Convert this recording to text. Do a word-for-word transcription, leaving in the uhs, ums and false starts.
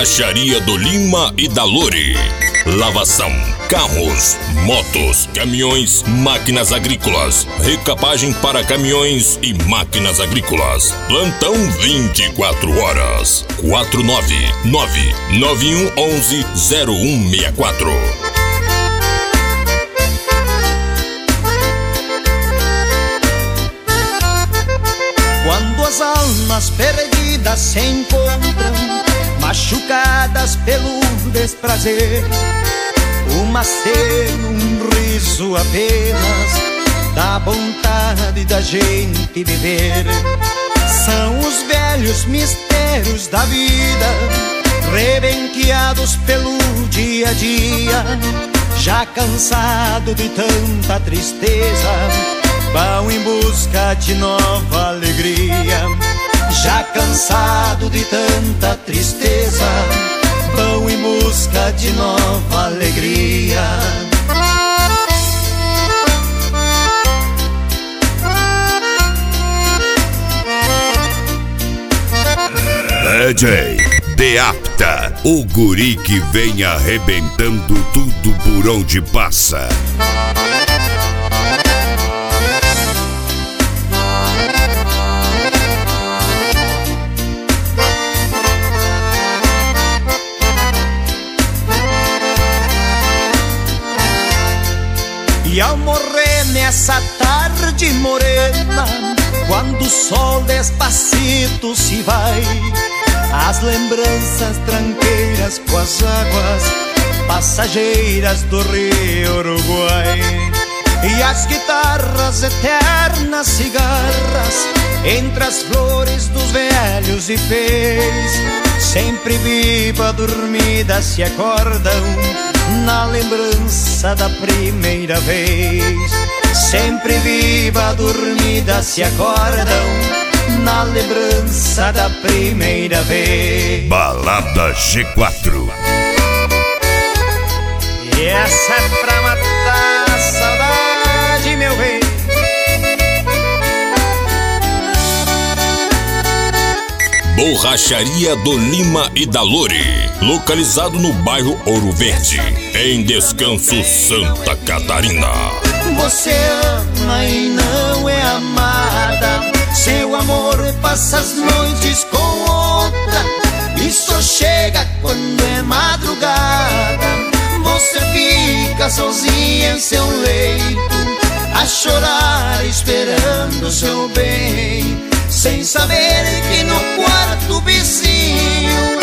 Borracharia do Lima e da Lore. Lavação, carros, motos, caminhões, máquinas agrícolas. Recapagem para caminhões e máquinas agrícolas. Plantão vinte e quatro horas. quatro nove nove nove um um um zero um seis quatro. Quando as almas perdidas se encontram, machucadas pelo desprazer, uma cena, um riso apenas, dá vontade da gente viver. São os velhos mistérios da vida, rebenqueados pelo dia a dia. Já cansado de tanta tristeza, vão em busca de nova alegria. Já cansado de tanta tristeza, vão em busca de nova alegria. D J Deapta, o guri que vem arrebentando tudo por onde passa. E ao morrer nessa tarde morena, quando o sol despacito se vai, as lembranças tranqueiras com as águas passageiras do rio Uruguai, e as guitarras eternas cigarras entre as flores dos velhos ipês, sempre viva dormida se acordam na lembrança da primeira vez. Sempre viva dormida se acordam na lembrança da primeira vez. Balada G quatro. E essa é pra matar a saudade, meu bem. Borracharia do Lima e da Lore, localizado no bairro Ouro Verde, em Descanso, Santa Catarina. Você ama e não é amada, seu amor passa as noites com outra e só chega quando é madrugada. Você fica sozinha em seu leito, a chorar esperando seu bem, sem saber que no quarto vizinho